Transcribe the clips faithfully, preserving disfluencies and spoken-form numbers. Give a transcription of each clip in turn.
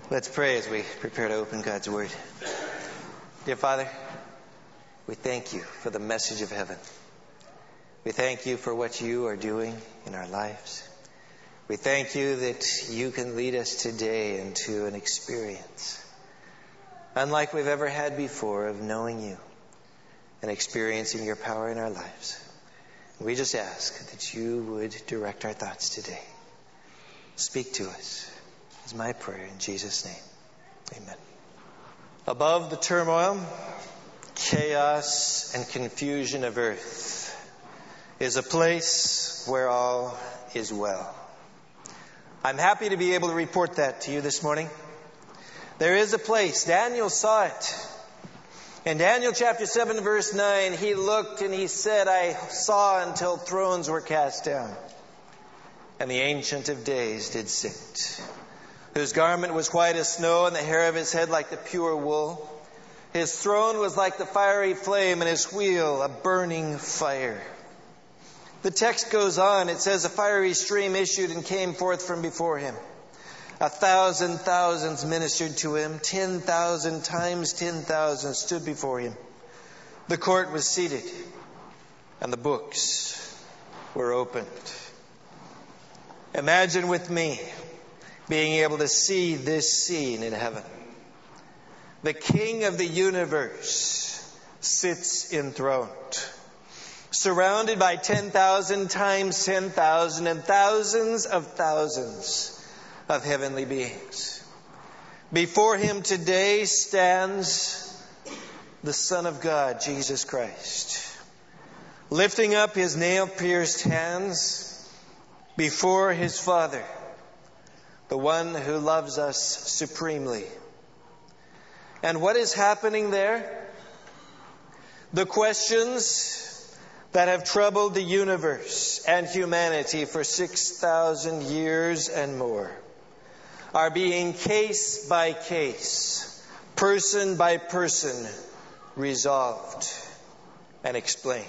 Let's pray as we prepare to open God's Word. Dear Father, we thank you for the message of heaven. We thank you for what you are doing in our lives. We thank you that you can lead us today into an experience unlike we've ever had before of knowing you and experiencing your power in our lives. We just ask that you would direct our thoughts today. Speak to us. Is my prayer in Jesus' name. Amen. Above the turmoil, chaos, and confusion of earth is a place where all is well. I'm happy to be able to report that to you this morning. There is a place. Daniel saw it. In Daniel chapter seven, verse nine, he looked and he said, I saw until thrones were cast down, and the Ancient of Days did sit, whose garment was white as snow, and the hair of his head like the pure wool. His throne was like the fiery flame, and his wheel a burning fire. The text goes on. It says, a fiery stream issued and came forth from before him. A thousand thousands ministered to him. Ten thousand times ten thousand stood before him. The court was seated, and the books were opened. Imagine with me being able to see this scene in heaven. The King of the universe sits enthroned, surrounded by ten thousand times ten thousand and thousands of thousands of heavenly beings. Before him today stands the Son of God, Jesus Christ, lifting up his nail-pierced hands before his Father, the one who loves us supremely. And what is happening there? The questions that have troubled the universe and humanity for six thousand years and more are being case by case, person by person, resolved and explained.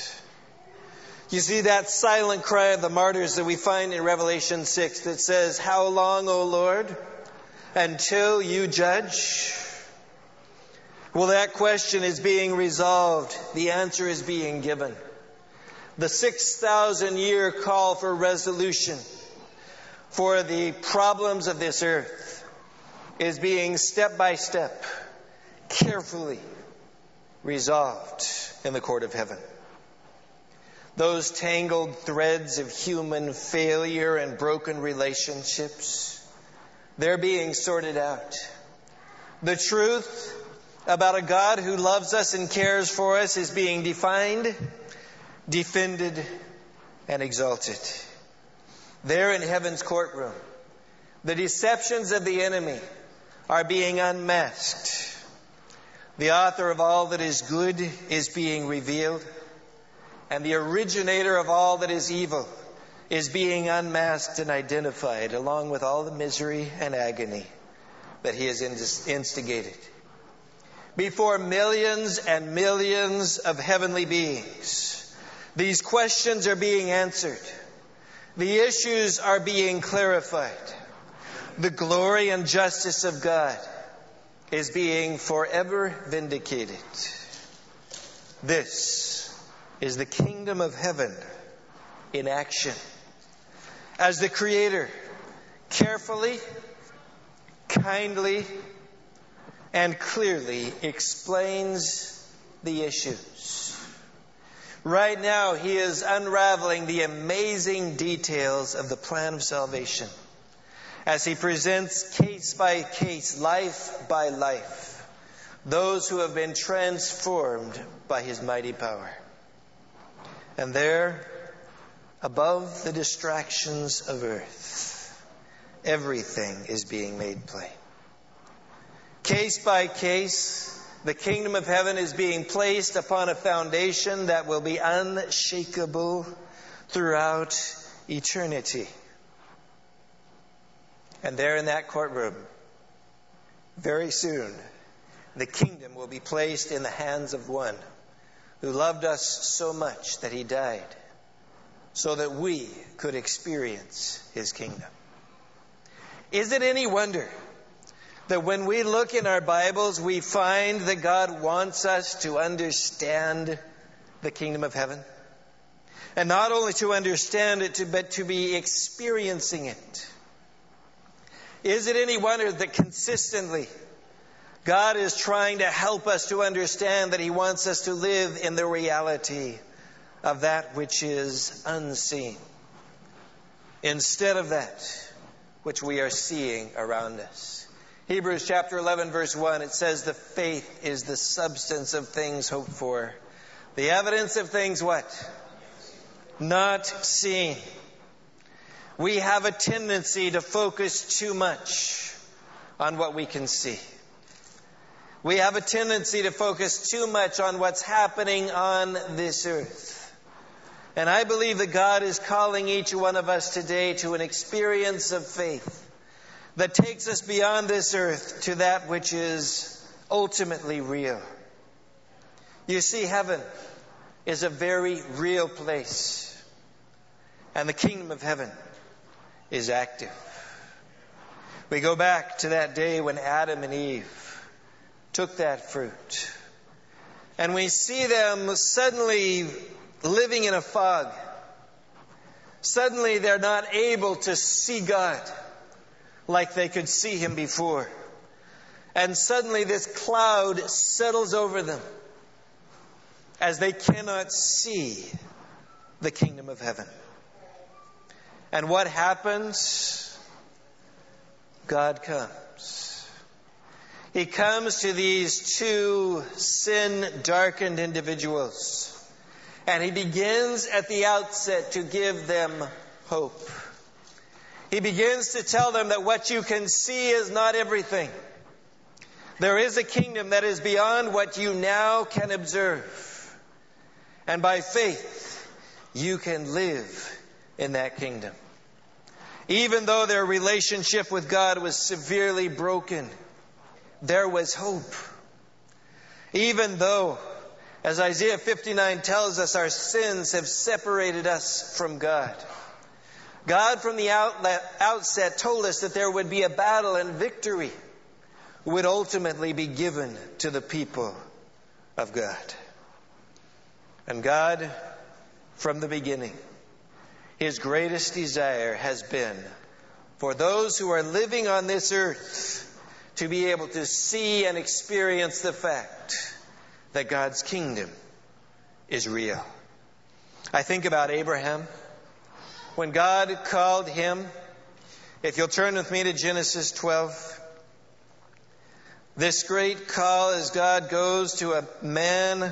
You see that silent cry of the martyrs that we find in Revelation six that says, how long, O Lord, until you judge? Well, that question is being resolved. The answer is being given. The six thousand year call for resolution for the problems of this earth is being step by step, carefully resolved in the court of heaven. Those tangled threads of human failure and broken relationships, they're being sorted out. The truth about a God who loves us and cares for us is being defined, defended, and exalted. There in heaven's courtroom, the deceptions of the enemy are being unmasked. The author of all that is good is being revealed, and the originator of all that is evil is being unmasked and identified, along with all the misery and agony that he has instigated. Before millions and millions of heavenly beings, these questions are being answered. The issues are being clarified. The glory and justice of God is being forever vindicated. This is the kingdom of heaven in action, as the Creator carefully, kindly, and clearly explains the issues. Right now, he is unraveling the amazing details of the plan of salvation as he presents case by case, life by life, those who have been transformed by his mighty power. And there, above the distractions of earth, everything is being made plain. Case by case, the kingdom of heaven is being placed upon a foundation that will be unshakable throughout eternity. And there in that courtroom, very soon, the kingdom will be placed in the hands of one who loved us so much that he died so that we could experience his kingdom. Is it any wonder that when we look in our Bibles, we find that God wants us to understand the kingdom of heaven? And not only to understand it, but to be experiencing it. Is it any wonder that consistently God is trying to help us to understand that He wants us to live in the reality of that which is unseen, instead of that which we are seeing around us? Hebrews chapter eleven verse one, it says, the faith is the substance of things hoped for, the evidence of things what? Not seen. We have a tendency to focus too much on what we can see. We have a tendency to focus too much on what's happening on this earth. And I believe that God is calling each one of us today to an experience of faith that takes us beyond this earth to that which is ultimately real. You see, heaven is a very real place. And the kingdom of heaven is active. We go back to that day when Adam and Eve took that fruit. And we see them suddenly living in a fog. Suddenly they're not able to see God like they could see Him before. And suddenly this cloud settles over them as they cannot see the kingdom of heaven. And what happens? God comes. He comes to these two sin-darkened individuals. And He begins at the outset to give them hope. He begins to tell them that what you can see is not everything. There is a kingdom that is beyond what you now can observe. And by faith, you can live in that kingdom. Even though their relationship with God was severely broken, there was hope. Even though, as Isaiah fifty-nine tells us, our sins have separated us from God. God from the outset told us that there would be a battle, and victory would ultimately be given to the people of God. And God, from the beginning, His greatest desire has been for those who are living on this earth to be able to see and experience the fact that God's kingdom is real. I think about Abraham. When God called him, if you'll turn with me to Genesis twelve, this great call as God goes to a man,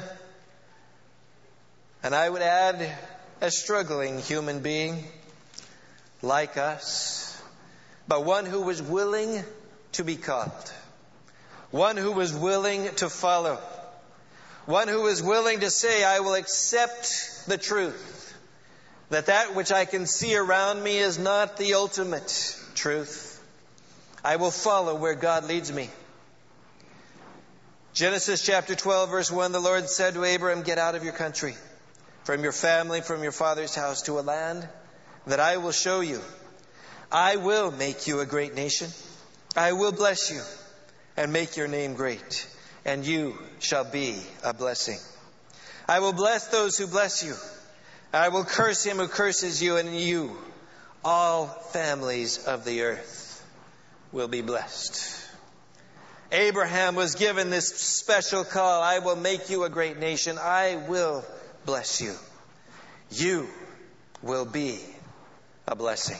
and I would add, a struggling human being like us, but one who was willing to be called, one who was willing to follow, one who was willing to say, I will accept the truth, that that which I can see around me is not the ultimate truth. I will follow where God leads me. Genesis chapter twelve verse one, the Lord said to Abram, get out of your country, from your family, from your father's house, to a land that I will show you. I will make you a great nation. I will bless you and make your name great, and you shall be a blessing. I will bless those who bless you. I will curse him who curses you, and you, all families of the earth, will be blessed. Abraham was given this special call. I will make you a great nation. I will bless you. You will be a blessing.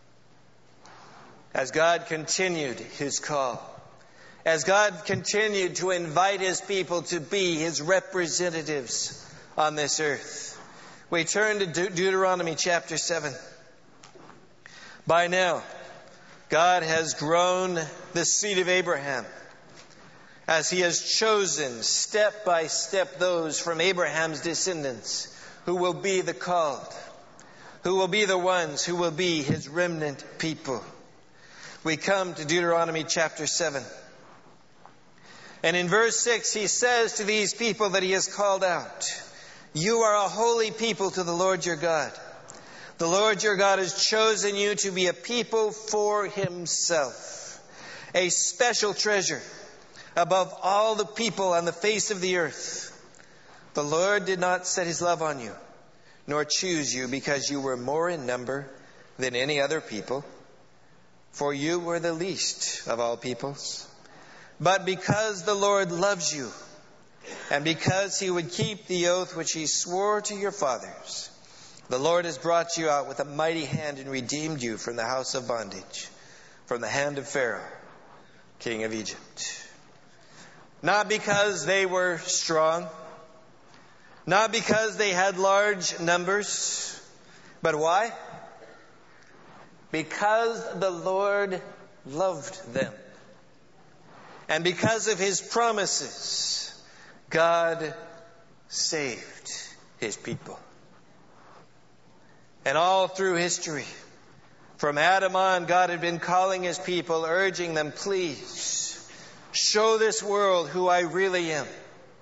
As God continued His call, as God continued to invite His people to be His representatives on this earth, we turn to De- Deuteronomy chapter seven. By now, God has grown the seed of Abraham, as He has chosen step by step those from Abraham's descendants who will be the called, who will be the ones who will be His remnant people. We come to Deuteronomy chapter seven. And in verse six, He says to these people that He has called out, you are a holy people to the Lord your God. The Lord your God has chosen you to be a people for Himself, a special treasure above all the people on the face of the earth. The Lord did not set his love on you, nor choose you because you were more in number than any other people, for you were the least of all peoples. But because the Lord loves you, and because he would keep the oath which he swore to your fathers, the Lord has brought you out with a mighty hand and redeemed you from the house of bondage, from the hand of Pharaoh, king of Egypt. Not because they were strong, not because they had large numbers, but why? Because the Lord loved them. And because of his promises, God saved his people. And all through history, from Adam on, God had been calling his people, urging them, please, show this world who I really am.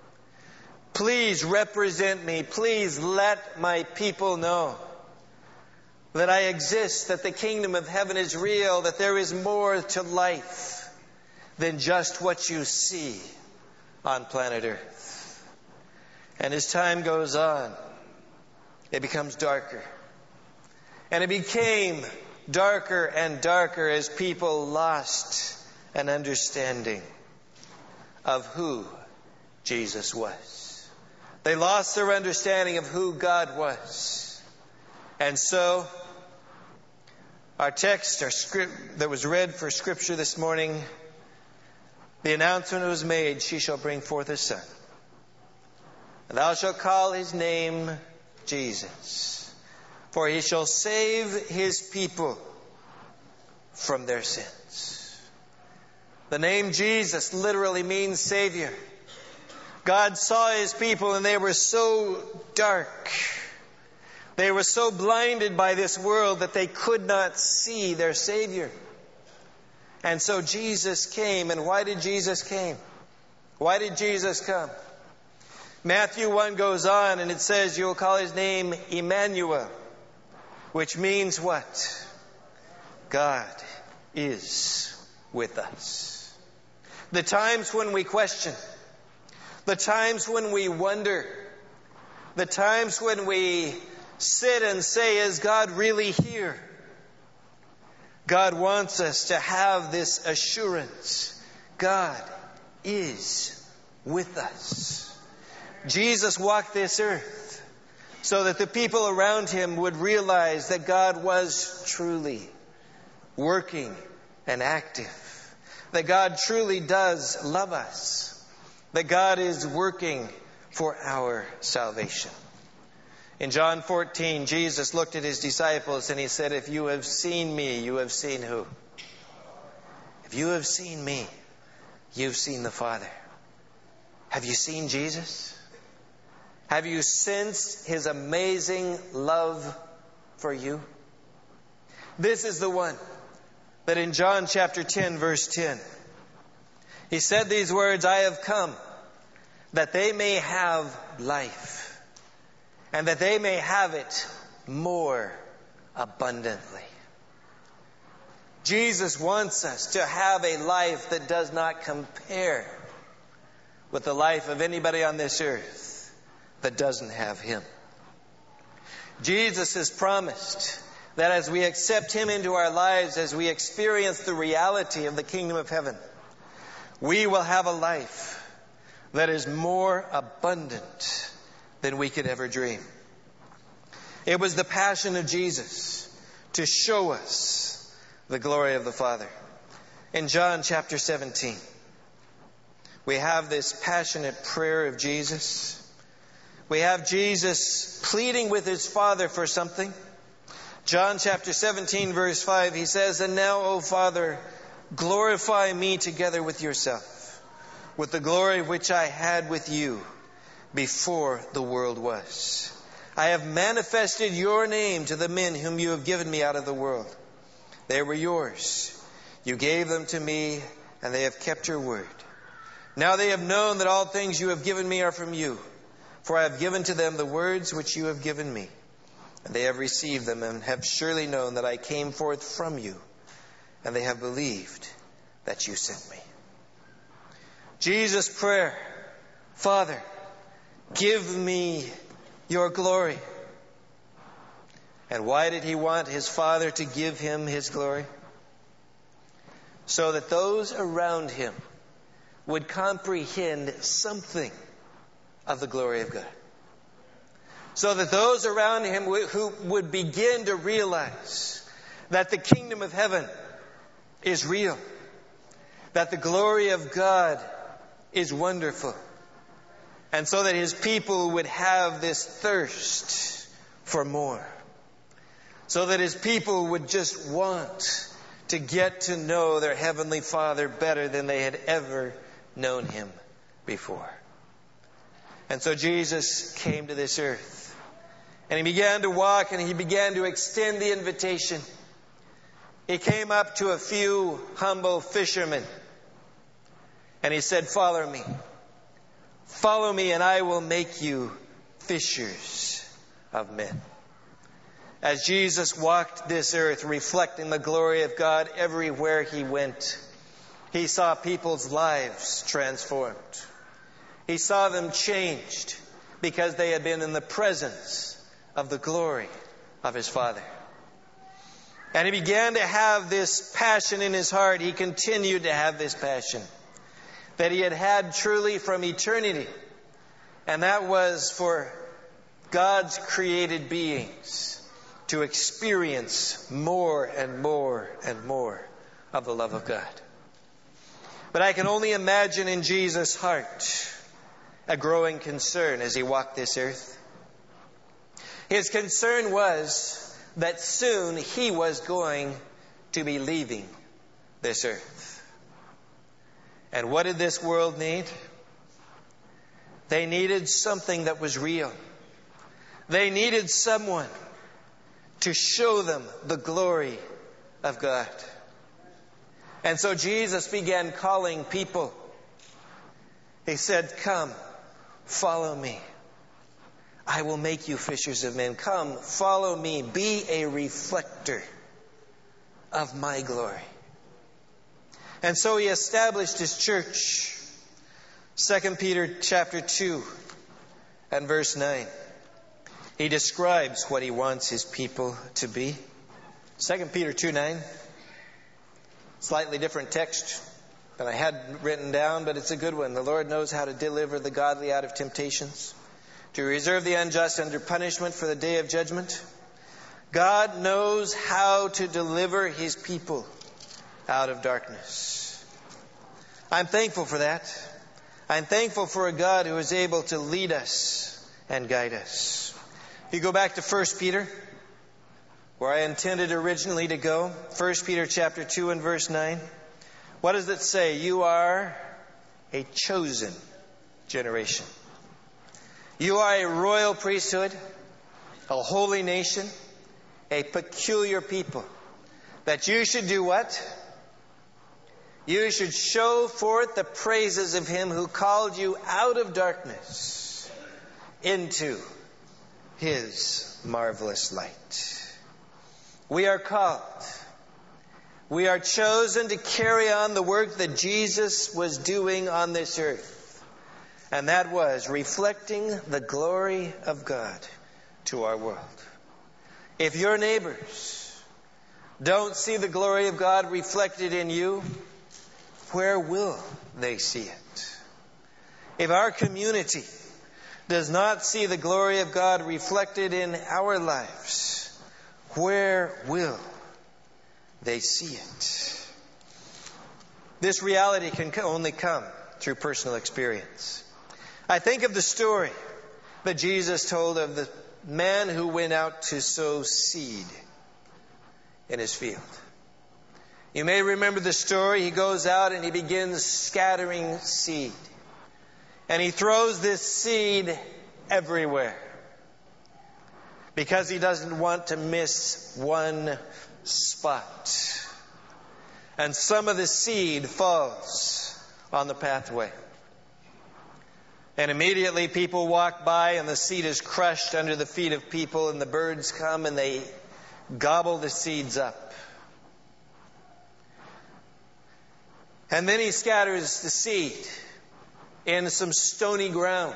Please represent me. Please let my people know that I exist, that the kingdom of heaven is real, that there is more to life than just what you see on planet Earth. And as time goes on, it becomes darker. And it became darker and darker as people lost an understanding of who Jesus was. They lost their understanding of who God was. And so, our text, our script that was read for Scripture this morning, the announcement was made, she shall bring forth a son. And thou shalt call his name Jesus, for he shall save his people from their sins. The name Jesus literally means Savior. God saw his people and they were so dark. They were so blinded by this world that they could not see their Savior. And so Jesus came. And why did Jesus came? Why did Jesus come? Matthew one goes on and it says, you will call his name Emmanuel, which means what? God is with us. The times when we question, the times when we wonder, the times when we sit and say, is God really here? God wants us to have this assurance. God is with us. Jesus walked this earth so that the people around him would realize that God was truly working and active. That God truly does love us. That God is working for our salvation. In John fourteen, Jesus looked at his disciples and he said, if you have seen me, you have seen who? If you have seen me, you've seen the Father. Have you seen Jesus? Have you sensed his amazing love for you? This is the one that in John chapter ten, verse ten, he said these words, I have come that they may have life, and that they may have it more abundantly. Jesus wants us to have a life that does not compare with the life of anybody on this earth that doesn't have him. Jesus has promised that as we accept him into our lives, as we experience the reality of the kingdom of heaven, we will have a life that is more abundant than we could ever dream. It was the passion of Jesus to show us the glory of the Father. In John chapter seventeen, we have this passionate prayer of Jesus. We have Jesus pleading with his Father for something. John chapter seventeen, verse five, he says, and now, O Father, glorify me together with yourself, with the glory which I had with you before the world was. I have manifested your name to the men whom you have given me out of the world. They were yours. You gave them to me, and they have kept your word. Now they have known that all things you have given me are from you. For I have given to them the words which you have given me. And they have received them and have surely known that I came forth from you. And they have believed that you sent me. Jesus' prayer, Father, give me your glory. And why did he want his Father to give him his glory? So that those around him would comprehend something of the glory of God. So that those around him who would begin to realize that the kingdom of heaven is real, that the glory of God is wonderful, and so that his people would have this thirst for more. So that his people would just want to get to know their Heavenly Father better than they had ever known him before. And so Jesus came to this earth. And he began to walk and he began to extend the invitation. He came up to a few humble fishermen. And he said, "Follow me. Follow me and I will make you fishers of men." As Jesus walked this earth, reflecting the glory of God everywhere he went, he saw people's lives transformed. He saw them changed because they had been in the presence of the glory of his Father. And he began to have this passion in his heart. He continued to have this passion that he had had truly from eternity. And that was for God's created beings to experience more and more and more of the love of God. But I can only imagine in Jesus' heart a growing concern as he walked this earth. His concern was that soon he was going to be leaving this earth. And what did this world need? They needed something that was real. They needed someone to show them the glory of God. And so Jesus began calling people. He said, "Come, follow me. I will make you fishers of men. Come, follow me. Be a reflector of my glory." And so he established his church. Second Peter chapter two and verse nine. He describes what he wants his people to be. Second Peter two nine. Slightly different text than I had written down, but it's a good one. The Lord knows how to deliver the godly out of temptations, to reserve the unjust under punishment for the day of judgment. God knows how to deliver his people out of darkness. I'm thankful for that. I'm thankful for a God who is able to lead us and guide us. If you go back to First Peter, where I intended originally to go, First Peter chapter two and verse nine, what does it say? You are a chosen generation. You are a royal priesthood, a holy nation, a peculiar people. That you should do what? You should show forth the praises of him who called you out of darkness into his marvelous light. We are called. We are chosen to carry on the work that Jesus was doing on this earth. And that was reflecting the glory of God to our world. If your neighbors don't see the glory of God reflected in you, where will they see it? If our community does not see the glory of God reflected in our lives, where will they see it? This reality can only come through personal experience. I think of the story that Jesus told of the man who went out to sow seed in his field. You may remember the story. He goes out and he begins scattering seed. And he throws this seed everywhere because he doesn't want to miss one spot. And some of the seed falls on the pathway. And immediately people walk by and the seed is crushed under the feet of people, and the birds come and they gobble the seeds up. And then he scatters the seed in some stony ground.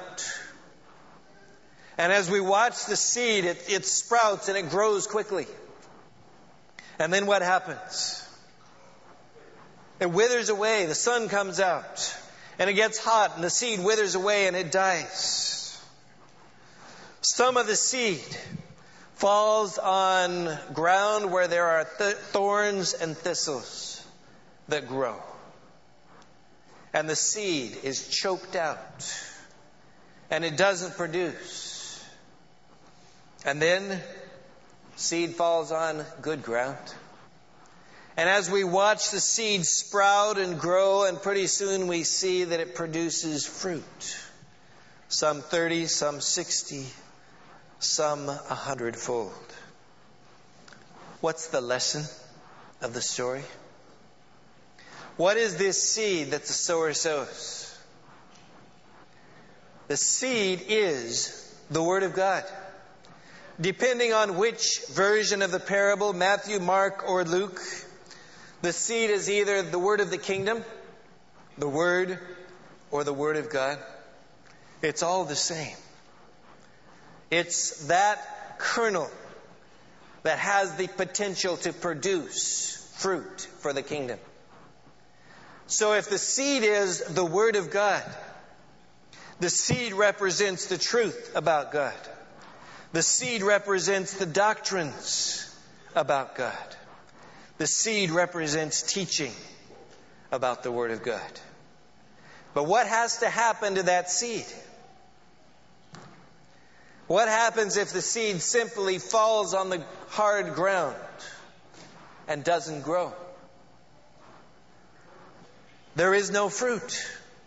And as we watch the seed, it, it sprouts and it grows quickly. And then what happens? It withers away. The sun comes out. And it gets hot and the seed withers away and it dies. Some of the seed falls on ground where there are th- thorns and thistles that grow. And the seed is choked out. And it doesn't produce. And then seed falls on good ground. And as we watch the seed sprout and grow, and pretty soon we see that it produces fruit. Some thirty, some sixty, some a hundredfold. What's the lesson of the story? What is this seed that the sower sows? The seed is the Word of God. Depending on which version of the parable, Matthew, Mark, or Luke, the seed is either the word of the kingdom, the Word, or the Word of God. It's all the same. It's that kernel that has the potential to produce fruit for the kingdom. So if the seed is the Word of God, the seed represents the truth about God. The seed represents the doctrines about God. The seed represents teaching about the Word of God. But what has to happen to that seed? What happens if the seed simply falls on the hard ground and doesn't grow? There is no fruit.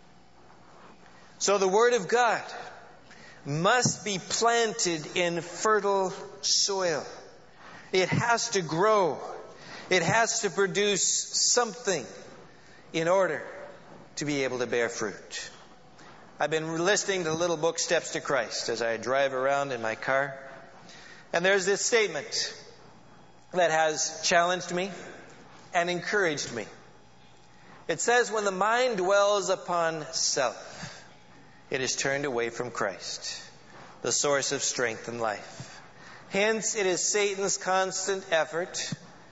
So the Word of God must be planted in fertile soil. It has to grow. It has to produce something in order to be able to bear fruit. I've been listening to the little book Steps to Christ as I drive around in my car. And there's this statement that has challenged me and encouraged me. It says, when the mind dwells upon self, it is turned away from Christ, the source of strength and life. Hence, it is Satan's constant effort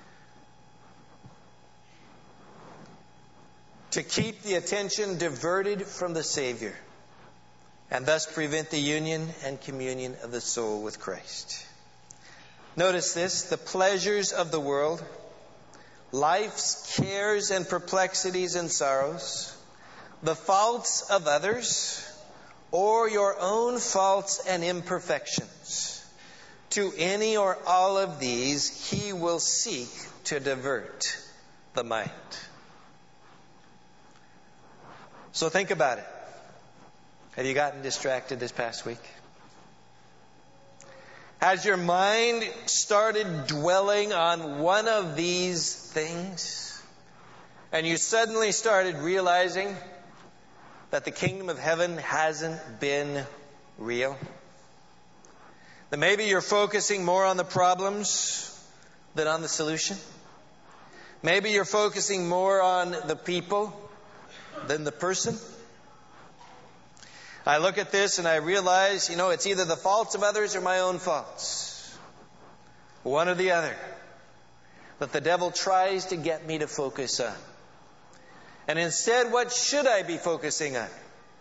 to keep the attention diverted from the Savior and thus prevent the union and communion of the soul with Christ. Notice this, the pleasures of the world, life's cares and perplexities and sorrows, the faults of others, or your own faults and imperfections. To any or all of these, he will seek to divert the mind. So think about it. Have you gotten distracted this past week? Has your mind started dwelling on one of these things? And you suddenly started realizing that the kingdom of heaven hasn't been real? That maybe you're focusing more on the problems than on the solution? Maybe you're focusing more on the people than the person? I look at this and I realize, you know, it's either the faults of others or my own faults. One or the other. That the devil tries to get me to focus on. And instead, what should I be focusing on?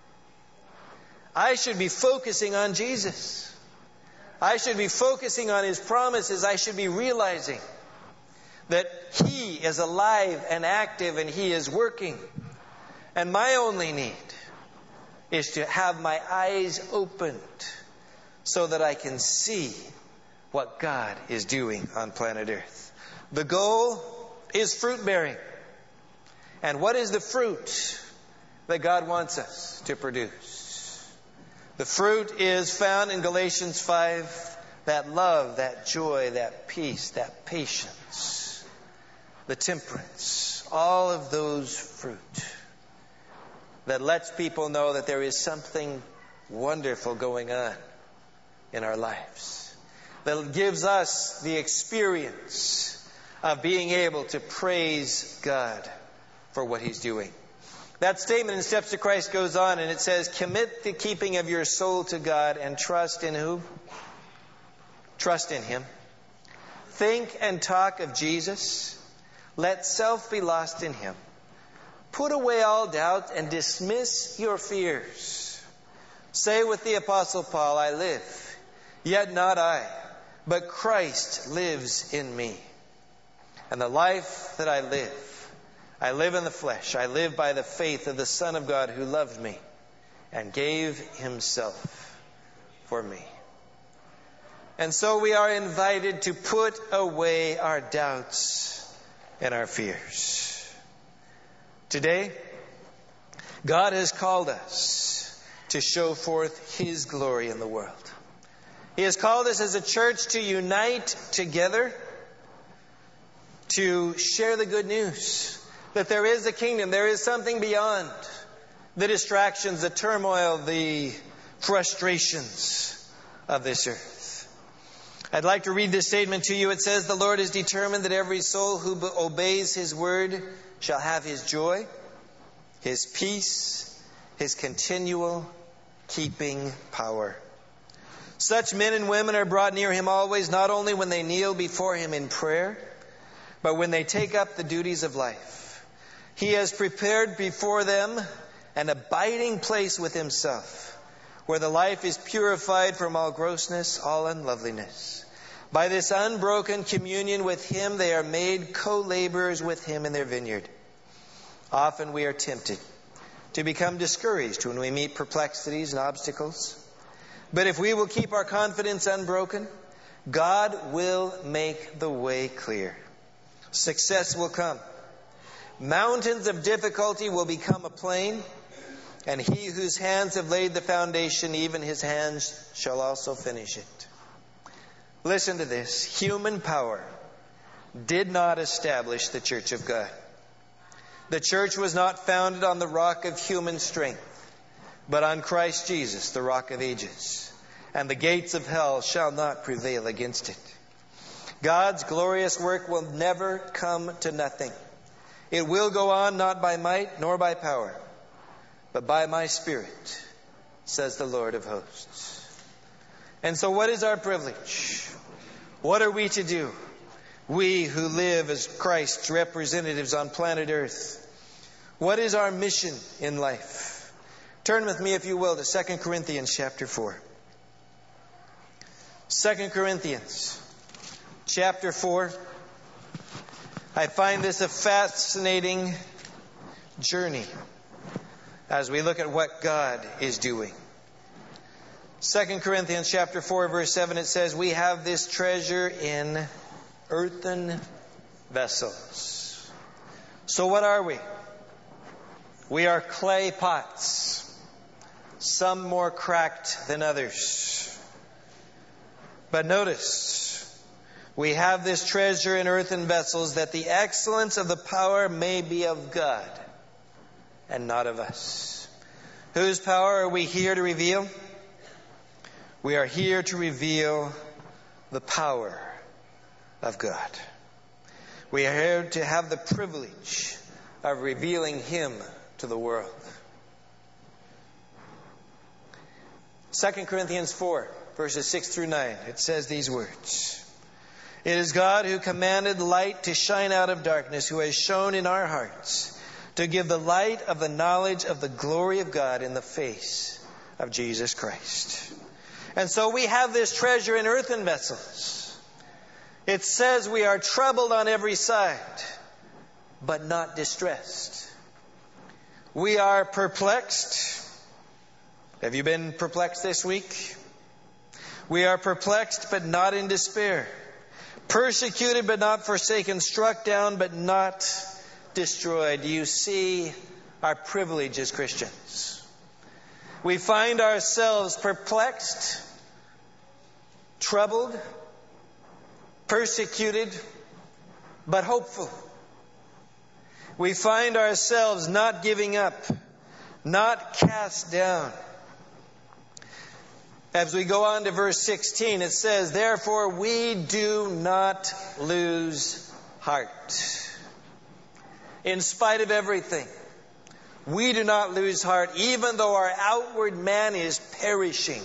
I should be focusing on Jesus. I should be focusing on His promises. I should be realizing that He is alive and active and He is working. And my only need is to have my eyes opened so that I can see what God is doing on planet Earth. The goal is fruit bearing. And what is the fruit that God wants us to produce? The fruit is found in Galatians five, that love, that joy, that peace, that patience, the temperance, all of those fruit that lets people know that there is something wonderful going on in our lives. That gives us the experience of being able to praise God for what He's doing. That statement in Steps to Christ goes on and it says, commit the keeping of your soul to God and trust in who? Trust in Him. Think and talk of Jesus. Let self be lost in Him. Put away all doubt and dismiss your fears. Say with the Apostle Paul, I live, yet not I, but Christ lives in me. And the life that I live, I live in the flesh. I live by the faith of the Son of God who loved me and gave Himself for me. And so we are invited to put away our doubts and our fears. Today, God has called us to show forth His glory in the world. He has called us as a church to unite together to share the good news that there is a kingdom, there is something beyond the distractions, the turmoil, the frustrations of this earth. I'd like to read this statement to you. It says, the Lord is determined that every soul who obeys His word shall have His joy, His peace, His continual keeping power. Such men and women are brought near Him always, not only when they kneel before Him in prayer, but when they take up the duties of life. He has prepared before them an abiding place with Himself, where the life is purified from all grossness, all unloveliness. By this unbroken communion with Him, they are made co-laborers with Him in their vineyard. Often we are tempted to become discouraged when we meet perplexities and obstacles. But if we will keep our confidence unbroken, God will make the way clear. Success will come. Mountains of difficulty will become a plain, and He whose hands have laid the foundation, even His hands shall also finish it. Listen to this. Human power did not establish the church of God. The church was not founded on the rock of human strength, but on Christ Jesus, the rock of ages. And the gates of hell shall not prevail against it. God's glorious work will never come to nothing. It will go on not by might nor by power, but by my Spirit, says the Lord of hosts. And so what is our privilege? What are we to do? We who live as Christ's representatives on planet Earth. What is our mission in life? Turn with me, if you will, to Second Corinthians chapter four. Second Corinthians chapter four. I find this a fascinating journey as we look at what God is doing. Second Corinthians chapter four, verse seven, it says, we have this treasure in earthen vessels. So what are we? We are clay pots, some more cracked than others. But notice, we have this treasure in earthen vessels, that the excellence of the power may be of God and not of us. Whose power are we here to reveal? We are here to reveal the power of God. We are here to have the privilege of revealing Him to the world. Second Corinthians four, verses six through nine, it says these words. It is God who commanded light to shine out of darkness, who has shone in our hearts to give the light of the knowledge of the glory of God in the face of Jesus Christ. And so we have this treasure in earthen vessels. It says we are troubled on every side, but not distressed. We are perplexed. Have you been perplexed this week? We are perplexed, but not in despair. Persecuted but not forsaken, struck down but not destroyed. Do you see our privilege as Christians? We find ourselves perplexed, troubled, persecuted, but hopeful. We find ourselves not giving up, not cast down. As we go on to verse sixteen, it says, therefore we do not lose heart. In spite of everything, we do not lose heart, even though our outward man is perishing.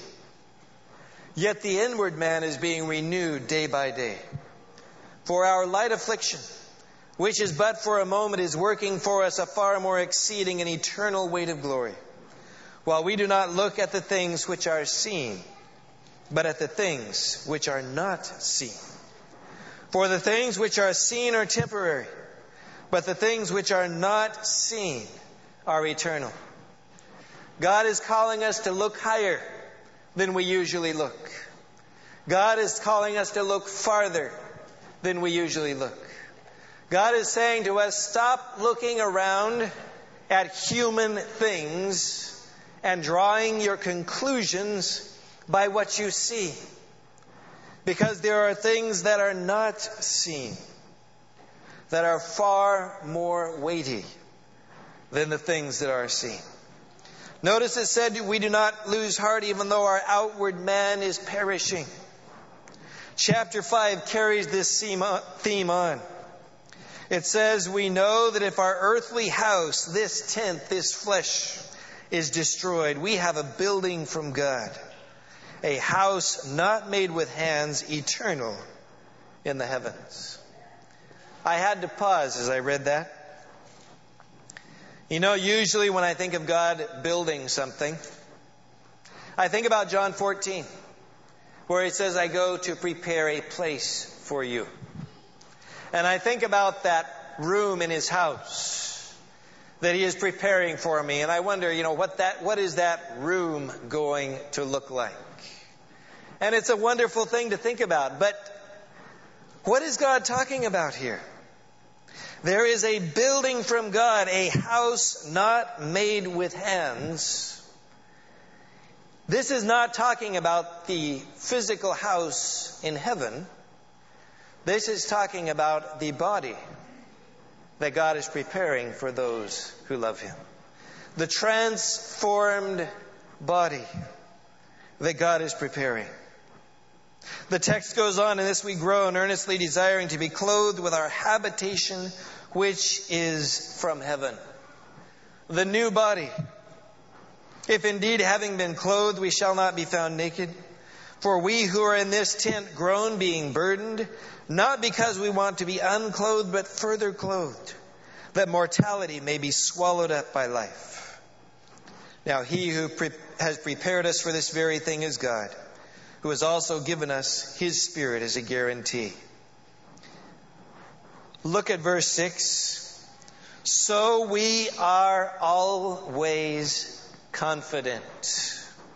Yet the inward man is being renewed day by day. For our light affliction, which is but for a moment, is working for us a far more exceeding and eternal weight of glory. While we do not look at the things which are seen, but at the things which are not seen. For the things which are seen are temporary, but the things which are not seen are eternal. God is calling us to look higher than we usually look. God is calling us to look farther than we usually look. God is saying to us, stop looking around at human things and drawing your conclusions by what you see. Because there are things that are not seen that are far more weighty than the things that are seen. Notice it said we do not lose heart even though our outward man is perishing. Chapter five carries this theme on. It says, we know that if our earthly house, this tent, this flesh, is destroyed, we have a building from God, a house not made with hands, eternal in the heavens. I had to pause as I read that. You know, usually when I think of God building something, I think about John fourteen, where He says, I go to prepare a place for you. And I think about that room in His house that He is preparing for me. And I wonder, you know, what that, what is that room going to look like? And it's a wonderful thing to think about. But what is God talking about here? There is a building from God, a house not made with hands. This is not talking about the physical house in heaven. This is talking about the body that God is preparing for those who love Him. The transformed body that God is preparing. The text goes on, in this we groan, earnestly desiring to be clothed with our habitation, which is from heaven. The new body. If indeed, having been clothed, we shall not be found naked. For we who are in this tent groan, being burdened, not because we want to be unclothed, but further clothed, that mortality may be swallowed up by life. Now He who pre- has prepared us for this very thing is God, who has also given us His Spirit as a guarantee. Look at verse six. So we are always confident.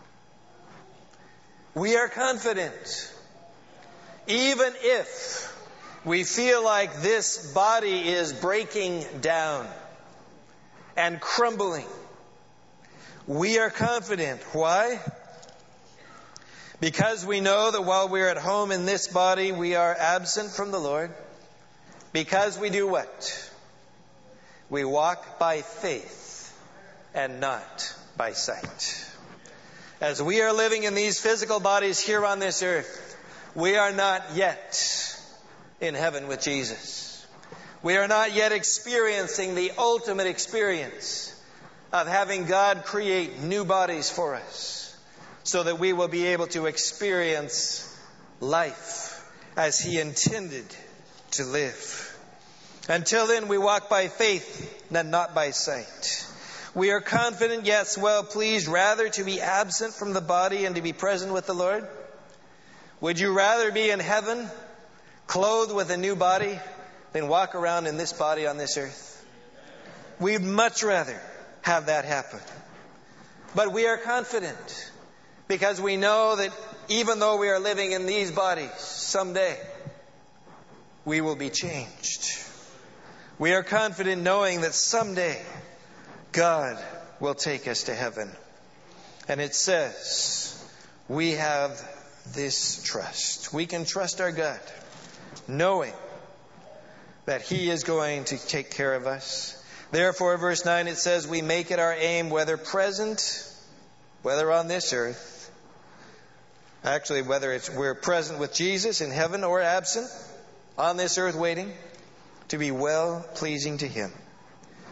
We are confident. Even if we feel like this body is breaking down and crumbling, we are confident. Why? Because we know that while we're at home in this body, we are absent from the Lord. Because we do what? We walk by faith and not by sight. As we are living in these physical bodies here on this earth, we are not yet in heaven with Jesus. We are not yet experiencing the ultimate experience of having God create new bodies for us, so that we will be able to experience life as He intended to live. Until then, we walk by faith and not by sight. We are confident, yes, well pleased, rather to be absent from the body and to be present with the Lord. Would you rather be in heaven, clothed with a new body, than walk around in this body on this earth? We'd much rather have that happen. But we are confident, because we know that even though we are living in these bodies, someday we will be changed. We are confident knowing that someday God will take us to heaven. And it says, we have this trust. We can trust our God, knowing that He is going to take care of us. Therefore, verse nine, it says, we make it our aim, whether present, whether on this earth, actually, whether it's we're present with Jesus in heaven or absent on this earth waiting, to be well pleasing to Him.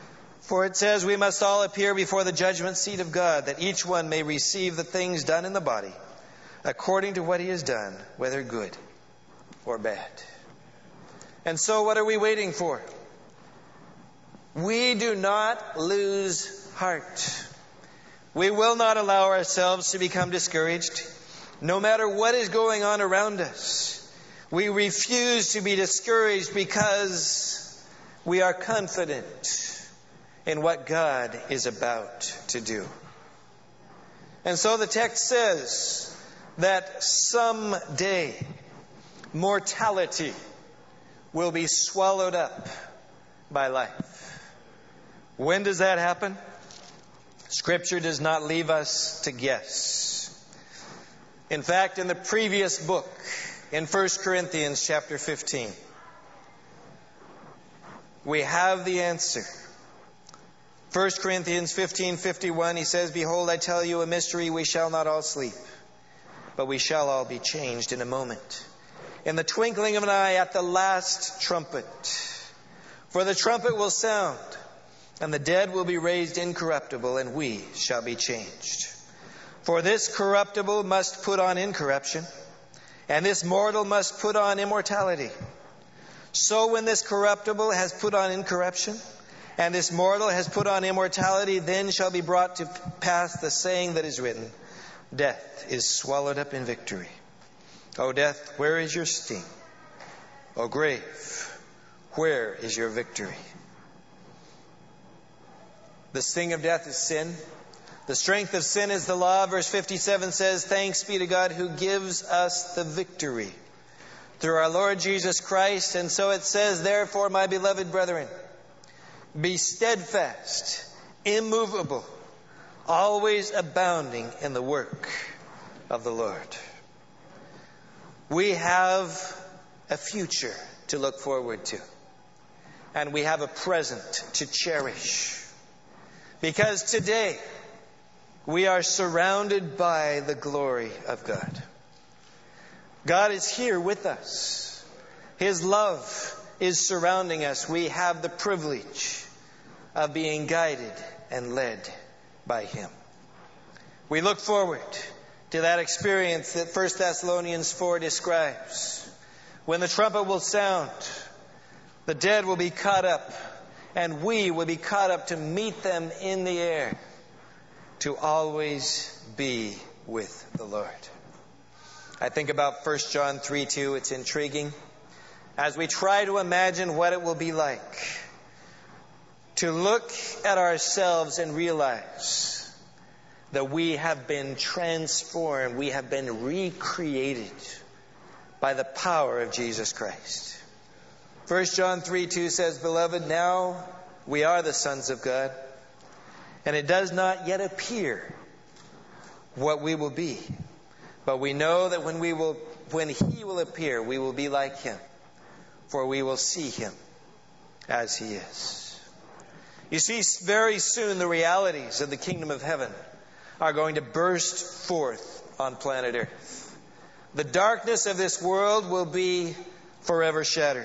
For it says, we must all appear before the judgment seat of God, that each one may receive the things done in the body, according to what he has done, whether good or bad. And so what are we waiting for? We do not lose heart. We will not allow ourselves to become discouraged, no matter what is going on around us. We refuse to be discouraged because we are confident in what God is about to do. And so the text says that someday mortality will be swallowed up by life. When does that happen? Scripture does not leave us to guess. In fact, in the previous book, in First Corinthians chapter fifteen, we have the answer. First Corinthians fifteen fifty-one, he says, "Behold, I tell you a mystery, we shall not all sleep, but we shall all be changed in a moment, in the twinkling of an eye, at the last trumpet. For the trumpet will sound, and the dead will be raised incorruptible, and we shall be changed. For this corruptible must put on incorruption, and this mortal must put on immortality. So when this corruptible has put on incorruption, and this mortal has put on immortality, then shall be brought to pass the saying that is written, Death is swallowed up in victory. O death, where is your sting? O grave, where is your victory?" The sting of death is sin. The strength of sin is the law. Verse fifty-seven says, "Thanks be to God who gives us the victory through our Lord Jesus Christ." And so it says, "Therefore, my beloved brethren, be steadfast, immovable, always abounding in the work of the Lord." We have a future to look forward to. And we have a present to cherish. Because today, we are surrounded by the glory of God. God is here with us. His love is surrounding us. We have the privilege of being guided and led by Him. We look forward to that experience that First Thessalonians four describes. When the trumpet will sound, the dead will be caught up, and we will be caught up to meet them in the air, to always be with the Lord. I think about First John three two. It's intriguing as we try to imagine what it will be like to look at ourselves and realize that we have been transformed, we have been recreated by the power of Jesus Christ. First John three two says, "Beloved, now we are the sons of God, and it does not yet appear what we will be. But we know that when we will, when He will appear, we will be like Him, for we will see Him as He is." You see, very soon the realities of the kingdom of heaven are going to burst forth on planet Earth. The darkness of this world will be forever shattered.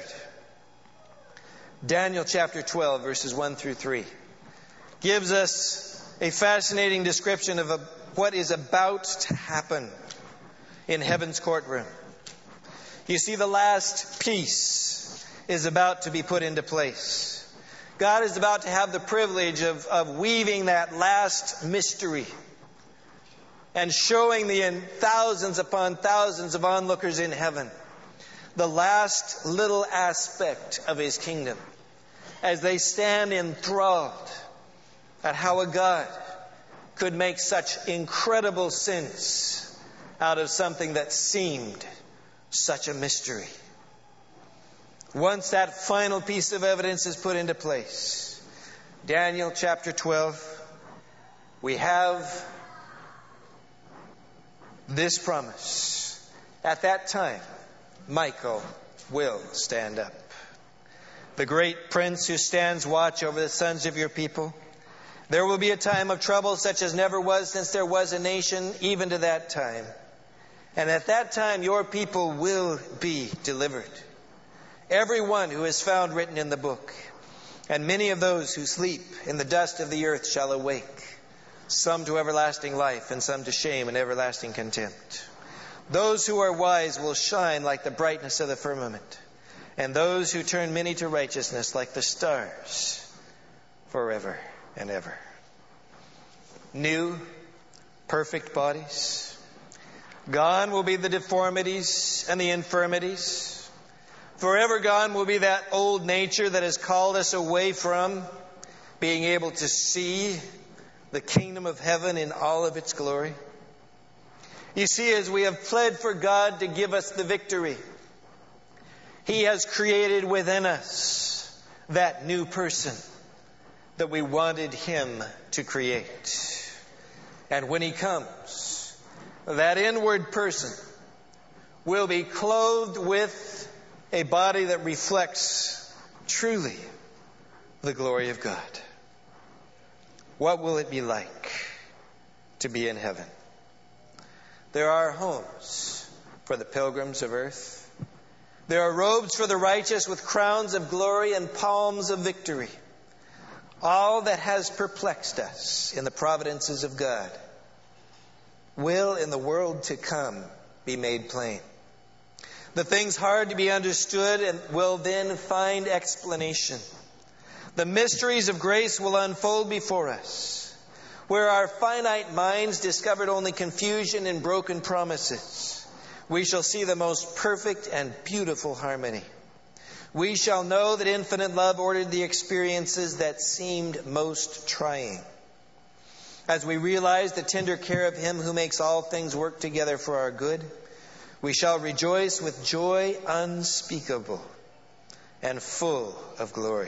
Daniel chapter twelve, verses one through three, gives us a fascinating description of a, what is about to happen in heaven's courtroom. You see, the last piece is about to be put into place. God is about to have the privilege of, of weaving that last mystery and showing the thousands upon thousands of onlookers in heaven the last little aspect of His kingdom, as they stand enthralled at how a God could make such incredible sins out of something that seemed such a mystery. Once that final piece of evidence is put into place, Daniel chapter twelve, we have this promise. At that time, Michael will stand up. The great prince who stands watch over the sons of your people. There will be a time of trouble such as never was since there was a nation, even to that time. And at that time your people will be delivered. Everyone who is found written in the book. And many of those who sleep in the dust of the earth shall awake, some to everlasting life, and some to shame and everlasting contempt. Those who are wise will shine like the brightness of the firmament, and those who turn many to righteousness like the stars forever and ever. New, perfect bodies. Gone will be the deformities and the infirmities. Forever gone will be that old nature that has called us away from being able to see the kingdom of heaven in all of its glory. You see, as we have pled for God to give us the victory, He has created within us that new person that we wanted Him to create. And when He comes, that inward person will be clothed with a body that reflects truly the glory of God. What will it be like to be in heaven? There are homes for the pilgrims of earth. There are robes for the righteous with crowns of glory and palms of victory. All that has perplexed us in the providences of God will in the world to come be made plain. The things hard to be understood and will then find explanation. The mysteries of grace will unfold before us. Where our finite minds discovered only confusion and broken promises, we shall see the most perfect and beautiful harmony. We shall know that infinite love ordered the experiences that seemed most trying. As we realize the tender care of Him who makes all things work together for our good, we shall rejoice with joy unspeakable and full of glory.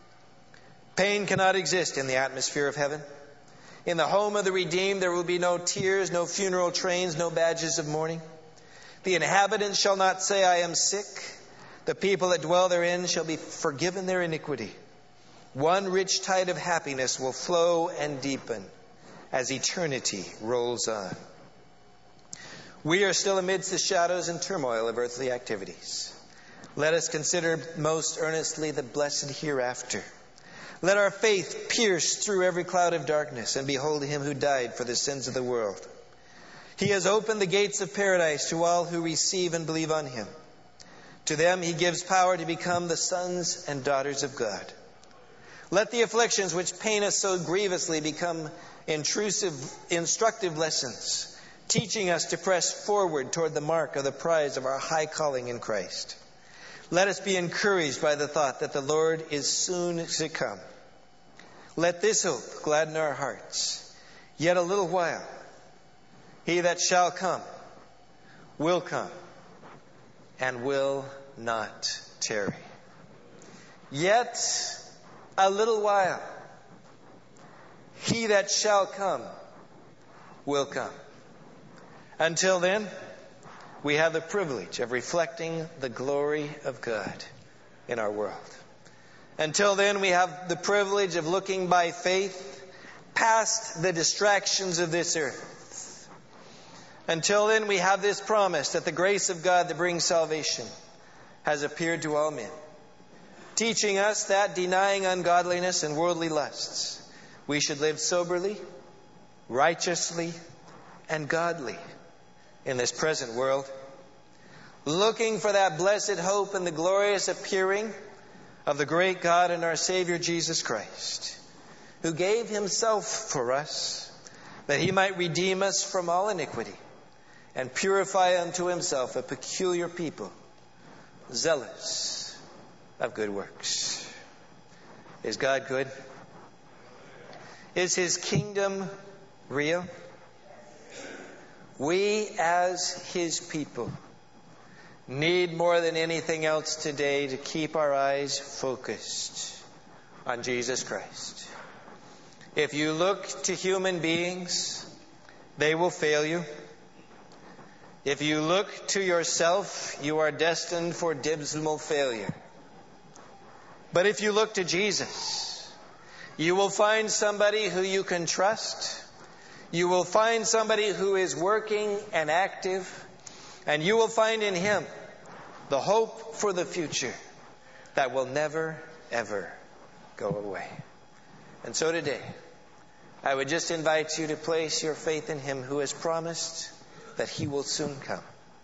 Pain cannot exist in the atmosphere of heaven. In the home of the redeemed there will be no tears, no funeral trains, no badges of mourning. The inhabitants shall not say, I am sick. The people that dwell therein shall be forgiven their iniquity. One rich tide of happiness will flow and deepen as eternity rolls on. We are still amidst the shadows and turmoil of earthly activities. Let us consider most earnestly the blessed hereafter. Let our faith pierce through every cloud of darkness and behold Him who died for the sins of the world. He has opened the gates of paradise to all who receive and believe on Him. To them He gives power to become the sons and daughters of God. Let the afflictions which pain us so grievously become intrusive, instructive lessons, teaching us to press forward toward the mark of the prize of our high calling in Christ. Let us be encouraged by the thought that the Lord is soon to come. Let this hope gladden our hearts. Yet a little while, He that shall come will come and will not tarry. Yet a little while, He that shall come will come. Until then, we have the privilege of reflecting the glory of God in our world. Until then, we have the privilege of looking by faith past the distractions of this earth. Until then, we have this promise that the grace of God that brings salvation has appeared to all men, teaching us that, denying ungodliness and worldly lusts, we should live soberly, righteously, and godly in this present world, looking for that blessed hope and the glorious appearing of the great God and our Savior Jesus Christ, who gave Himself for us, that He might redeem us from all iniquity and purify unto Himself a peculiar people, zealous of good works. Is God good? Is His kingdom real? We as His people need more than anything else today to keep our eyes focused on Jesus Christ. If you look to human beings, they will fail you. If you look to yourself, you are destined for dismal failure. But if you look to Jesus, you will find somebody who you can trust. You will find somebody who is working and active, and you will find in Him the hope for the future that will never, ever go away. And so today, I would just invite you to place your faith in Him who has promised that He will soon come.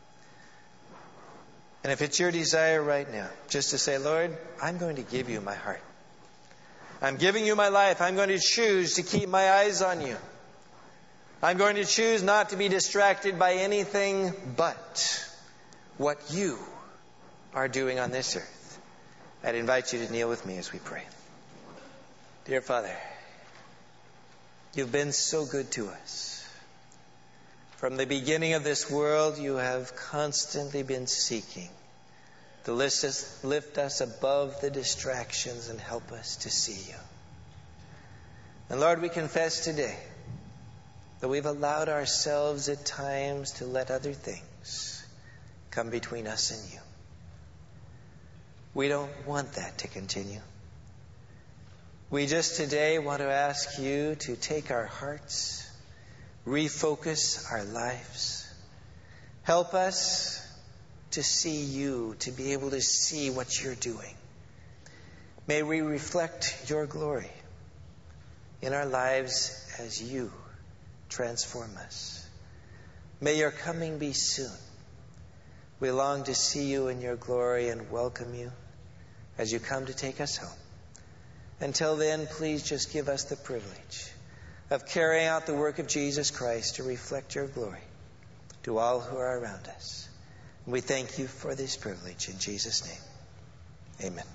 And if it's your desire right now, just to say, Lord, I'm going to give you my heart. I'm giving you my life. I'm going to choose to keep my eyes on you. I'm going to choose not to be distracted by anything but what you are doing on this earth. I'd invite you to kneel with me as we pray. Dear Father, you've been so good to us. From the beginning of this world, you have constantly been seeking to lift us, lift us above the distractions and help us to see you. And Lord, we confess today that we've allowed ourselves at times to let other things come between us and you. We don't want that to continue. We just today want to ask you to take our hearts, refocus our lives. Help us to see you, to be able to see what you're doing. May we reflect your glory in our lives as you transform us. May your coming be soon. We long to see you in your glory and welcome you as you come to take us home. Until then, please just give us the privilege of carrying out the work of Jesus Christ to reflect your glory to all who are around us. We thank you for this privilege in Jesus' name. Amen.